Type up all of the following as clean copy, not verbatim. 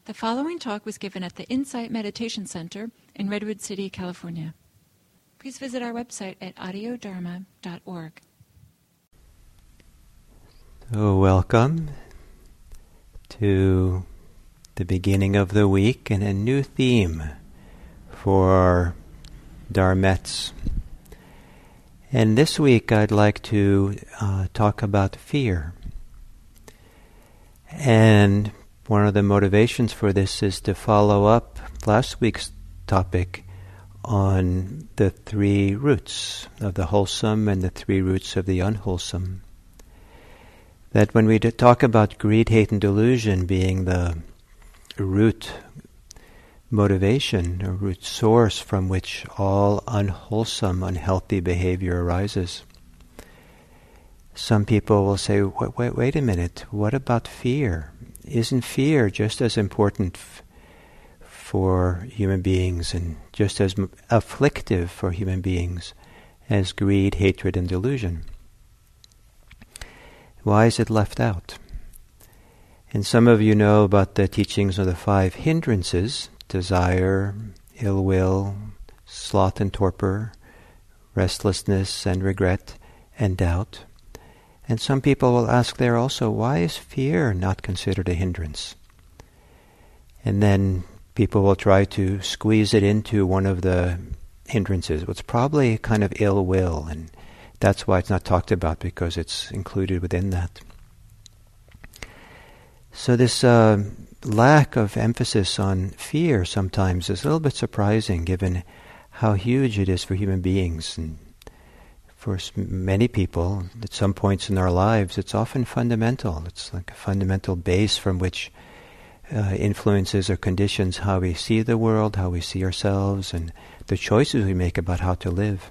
The following talk was given at the Insight Meditation Center in Redwood City, California. Please visit our website at audiodharma.org. So welcome to the beginning of the week and a new theme for our Dharmettes. And this week I'd like to talk about fear. And one of the motivations for this is to follow up last week's topic on the three roots of the wholesome and the three roots of the unwholesome. That when we talk about greed, hate, and delusion being the root motivation, or root source from which all unwholesome, unhealthy behavior arises, some people will say, wait a minute, what about fear? Isn't fear just as important for human beings and just as afflictive for human beings as greed, hatred, and delusion? Why is it left out? And some of you know about the teachings of the 5 hindrances: desire, ill will, sloth and torpor, restlessness and regret, and doubt. And some people will ask there also, why is fear not considered a hindrance? And then people will try to squeeze it into one of the hindrances. Well, it's probably kind of ill will, and that's why it's not talked about, because it's included within that. So this lack of emphasis on fear sometimes is a little bit surprising, given how huge it is for human beings. And for many people, at some points in our lives, it's often fundamental. It's like a fundamental base from which influences or conditions how we see the world, how we see ourselves, and the choices we make about how to live.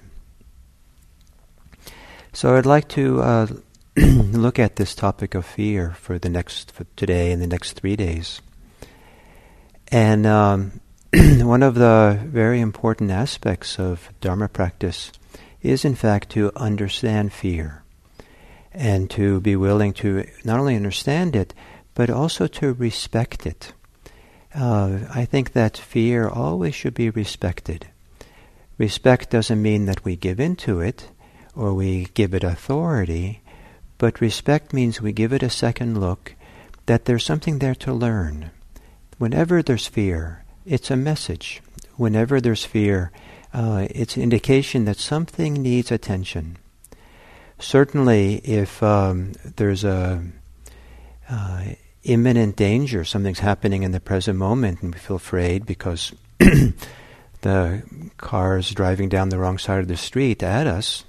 So I'd like to look at this topic of fear for today and the next 3 days. And one of the very important aspects of Dharma practice is, in fact, to understand fear and to be willing to not only understand it, but also to respect it. I think that fear always should be respected. Respect doesn't mean that we give into it or we give it authority, but respect means we give it a second look, that there's something there to learn. Whenever there's fear, it's a message. Whenever there's fear, it's an indication that something needs attention. Certainly, if there's a imminent danger, something's happening in the present moment, and we feel afraid because the car is driving down the wrong side of the street at us,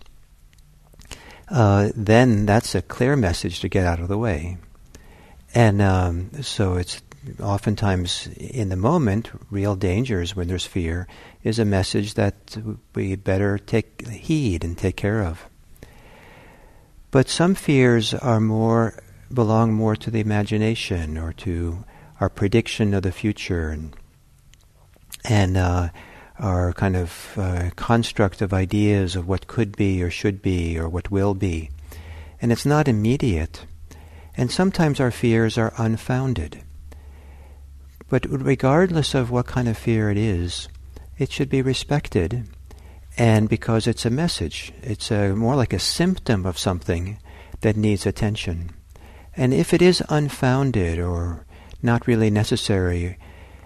then that's a clear message to get out of the way. And so it's oftentimes in the moment, real dangers when there's fear is a message that we better take heed and take care of. But some fears belong more to the imagination or to our prediction of the future and our kind of construct of ideas of what could be or should be or what will be. And it's not immediate. And sometimes our fears are unfounded. But regardless of what kind of fear it is, it should be respected. And because it's a message, it's more like a symptom of something that needs attention. And if it is unfounded or not really necessary,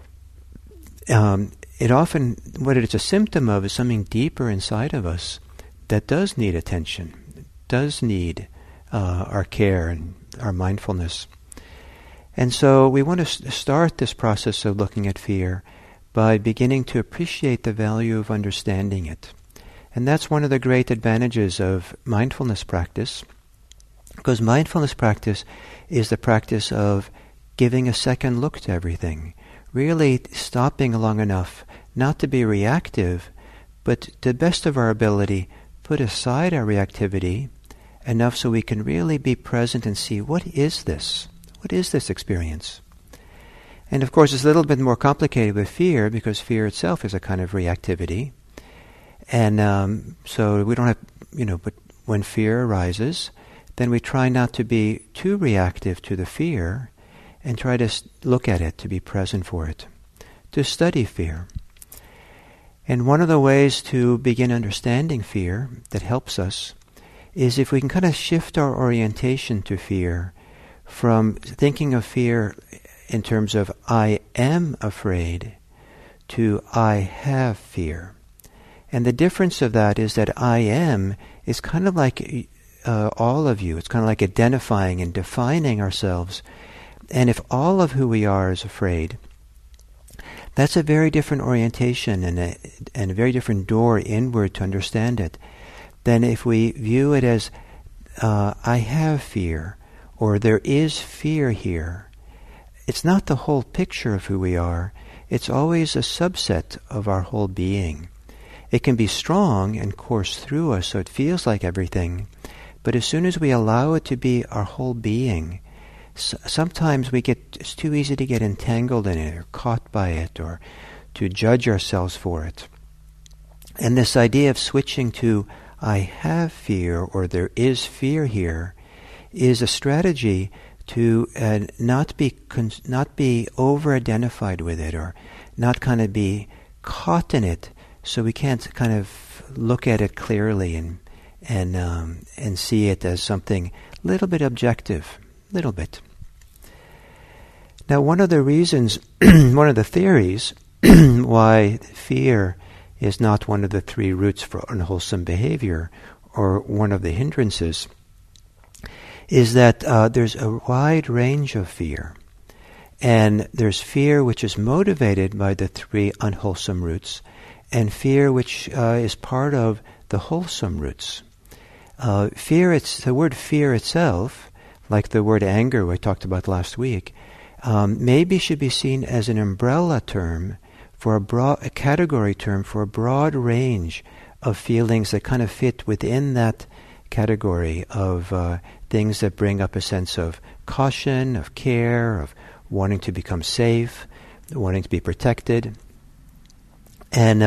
it often, what it's a symptom of is something deeper inside of us that does need attention, does need our care and our mindfulness. And so we want to start this process of looking at fear by beginning to appreciate the value of understanding it. And that's one of the great advantages of mindfulness practice, because mindfulness practice is the practice of giving a second look to everything, really stopping long enough not to be reactive, but to the best of our ability, put aside our reactivity enough so we can really be present and see, what is this? What is this experience? And of course, it's a little bit more complicated with fear, because fear itself is a kind of reactivity. And so we don't have, but when fear arises, then we try not to be too reactive to the fear, and try to look at it, to be present for it, to study fear. And one of the ways to begin understanding fear that helps us is if we can kind of shift our orientation to fear from thinking of fear in terms of I am afraid to I have fear. And the difference of that is that I am is kind of like all of you. It's kind of like identifying and defining ourselves. And if all of who we are is afraid, that's a very different orientation and a very different door inward to understand it than if we view it as I have fear, or there is fear here. It's not the whole picture of who we are. It's always a subset of our whole being. It can be strong and course through us, so it feels like everything. But as soon as we allow it to be our whole being, sometimes it's too easy to get entangled in it or caught by it or to judge ourselves for it. And this idea of switching to I have fear or there is fear here is a strategy to not be over-identified with it or not kind of be caught in it, so we can't kind of look at it clearly and see it as something a little bit objective, little bit. Now, one of the reasons, one of the theories why fear is not one of the three roots for unwholesome behavior or one of the hindrances is that there's a wide range of fear. And there's fear which is motivated by the three unwholesome roots, and fear which is part of the wholesome roots. The word fear itself, like the word anger we talked about last week, maybe should be seen as an umbrella term for a category term for a broad range of feelings that kind of fit within that category of things that bring up a sense of caution, of care, of wanting to become safe, wanting to be protected, and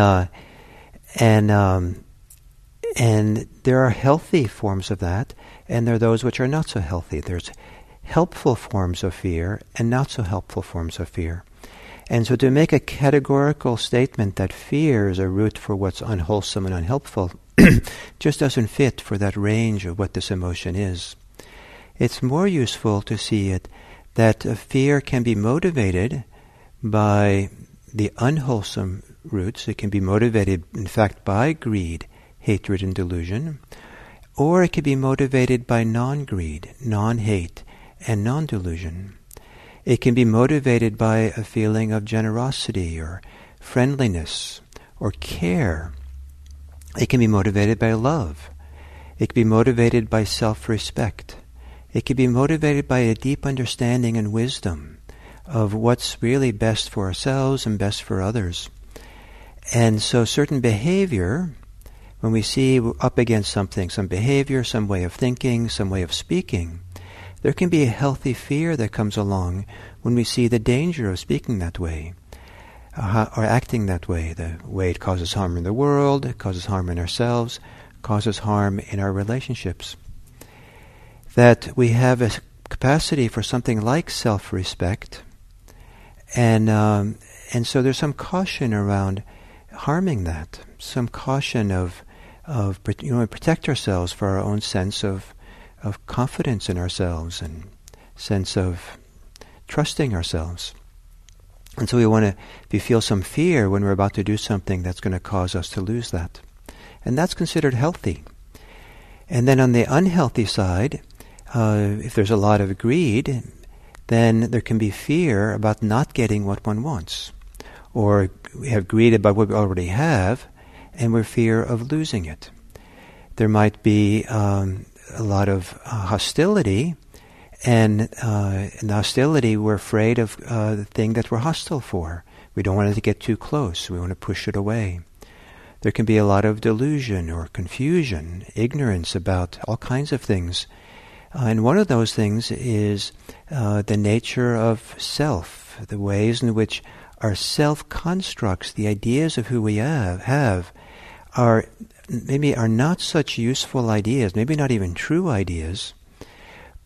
there are healthy forms of that, and there are those which are not so healthy. There's helpful forms of fear and not so helpful forms of fear. And so to make a categorical statement that fear is a root for what's unwholesome and unhelpful just doesn't fit for that range of what this emotion is. It's more useful to see it that fear can be motivated by the unwholesome roots. It can be motivated, in fact, by greed, hatred, and delusion, or it can be motivated by non-greed, non-hate, and non-delusion. It can be motivated by a feeling of generosity or friendliness or care. It can be motivated by love. It can be motivated by self-respect. It can be motivated by a deep understanding and wisdom of what's really best for ourselves and best for others. And so certain behavior, when we see up against something, some behavior, some way of thinking, some way of speaking, there can be a healthy fear that comes along when we see the danger of speaking that way or acting that way. The way it causes harm in the world, it causes harm in ourselves, causes harm in our relationships. That we have a capacity for something like self-respect, and so there's some caution around harming that, some caution of protect ourselves for our own sense of confidence in ourselves and sense of trusting ourselves. And so we feel some fear when we're about to do something that's going to cause us to lose that. And that's considered healthy. And then on the unhealthy side, if there's a lot of greed, then there can be fear about not getting what one wants. Or we have greed about what we already have, and we're fear of losing it. There might be a lot of hostility, and in the hostility we're afraid of the thing that we're hostile for. We don't want it to get too close. We want to push it away. There can be a lot of delusion or confusion, ignorance about all kinds of things. And one of those things is the nature of self, the ways in which our self-constructs, the ideas of who we have are not such useful ideas, maybe not even true ideas, but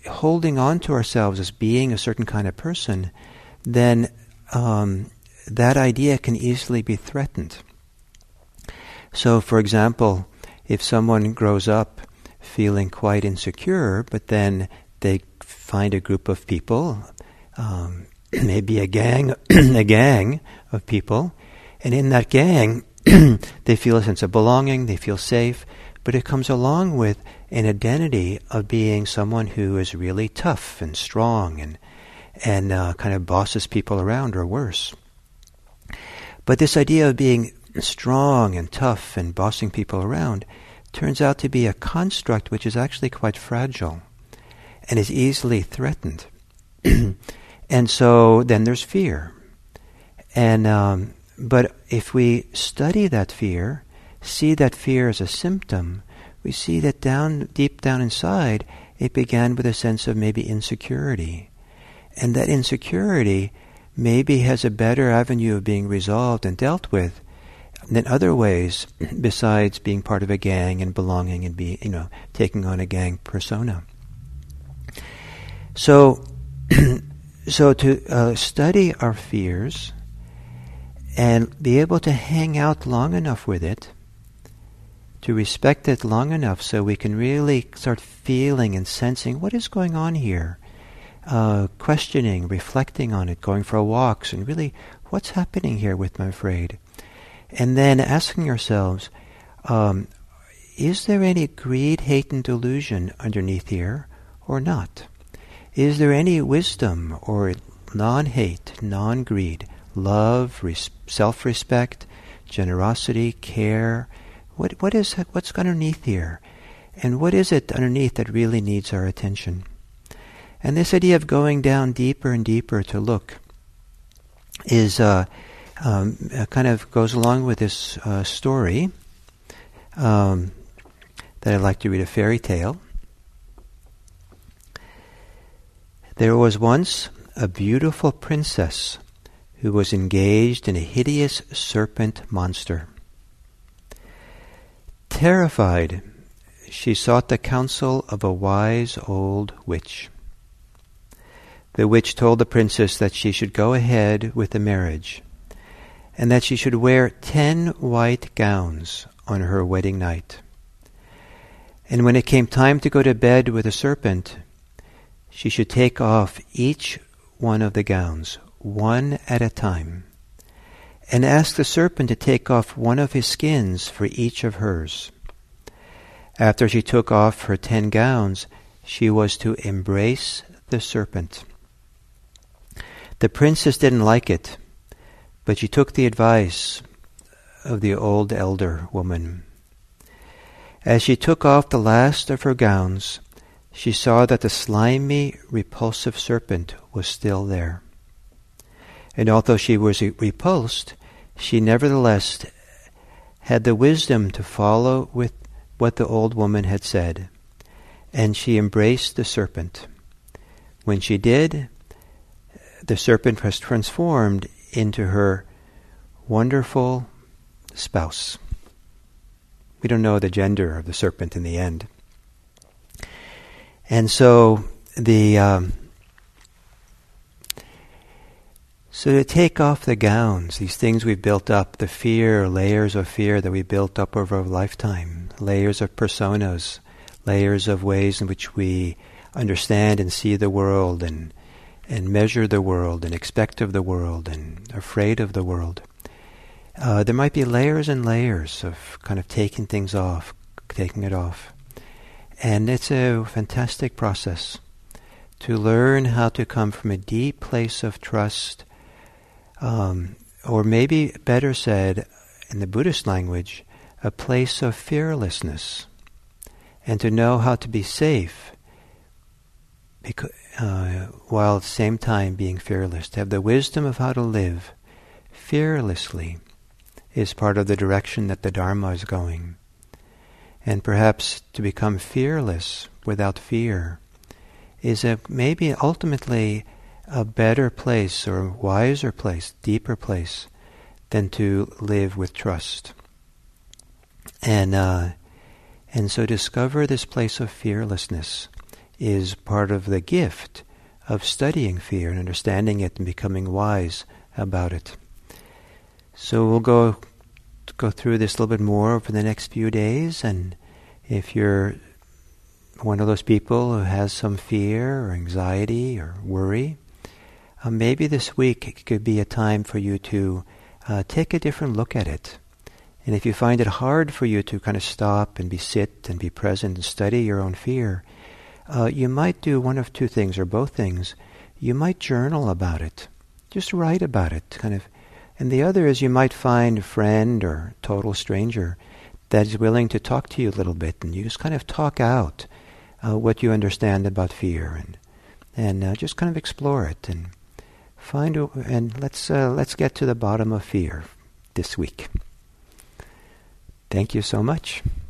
holding on to ourselves as being a certain kind of person, then that idea can easily be threatened. So, for example, if someone grows up feeling quite insecure, but then they find a group of people, maybe a gang of people, and in that gang they feel a sense of belonging, they feel safe, but it comes along with an identity of being someone who is really tough and strong and kind of bosses people around, or worse. But this idea of being strong and tough and bossing people around turns out to be a construct which is actually quite fragile and is easily threatened. And so then there's fear. And but if we study that fear, see that fear as a symptom, we see that deep down inside, it began with a sense of maybe insecurity. And that insecurity maybe has a better avenue of being resolved and dealt with than other ways besides being part of a gang and belonging and taking on a gang persona. So to study our fears and be able to hang out long enough with it, to respect it long enough so we can really start feeling and sensing what is going on here, questioning, reflecting on it, going for walks, and really what's happening here with my afraid. And then asking ourselves, is there any greed, hate, and delusion underneath here or not? Is there any wisdom or non-hate, non-greed, love, self-respect, generosity, care? What's underneath here? And what is it underneath that really needs our attention? And this idea of going down deeper and deeper to look is kind of goes along with this story that I'd like to read, a fairy tale. There was once a beautiful princess who was engaged in a hideous serpent monster. Terrified, she sought the counsel of a wise old witch. The witch told the princess that she should go ahead with the marriage, and that she should wear 10 white gowns on her wedding night. And when it came time to go to bed with the serpent, she should take off each one of the gowns, one at a time, and ask the serpent to take off one of his skins for each of hers. After she took off her 10 gowns, she was to embrace the serpent. The princess didn't like it, but she took the advice of the old elder woman. As she took off the last of her gowns, she saw that the slimy, repulsive serpent was still there. And although she was repulsed, she nevertheless had the wisdom to follow with what the old woman had said, and she embraced the serpent. When she did, the serpent was transformed into her wonderful spouse. We don't know the gender of the serpent in the end. And so so to take off the gowns, these things we've built up, the fear, layers of fear that we built up over a lifetime, layers of personas, layers of ways in which we understand and see the world and measure the world and expect of the world and afraid of the world. There might be layers and layers of kind of taking things off, taking it off. And it's a fantastic process to learn how to come from a deep place of trust, or maybe better said in the Buddhist language, a place of fearlessness, and to know how to be safe while at the same time being fearless. To have the wisdom of how to live fearlessly is part of the direction that the Dharma is going. And perhaps to become fearless without fear is maybe ultimately a better place or a wiser place, deeper place than to live with trust. And so discover this place of fearlessness is part of the gift of studying fear and understanding it and becoming wise about it. So we'll go through this a little bit more over the next few days, and if you're one of those people who has some fear or anxiety or worry, maybe this week could be a time for you to take a different look at it. And if you find it hard for you to kind of stop and sit and be present and study your own fear, you might do one of two things, or both things. You might journal about it. Just write about it, kind of. And the other is you might find a friend or total stranger that is willing to talk to you a little bit, and you just kind of talk out what you understand about fear, and just kind of explore it and let's get to the bottom of fear this week. Thank you so much.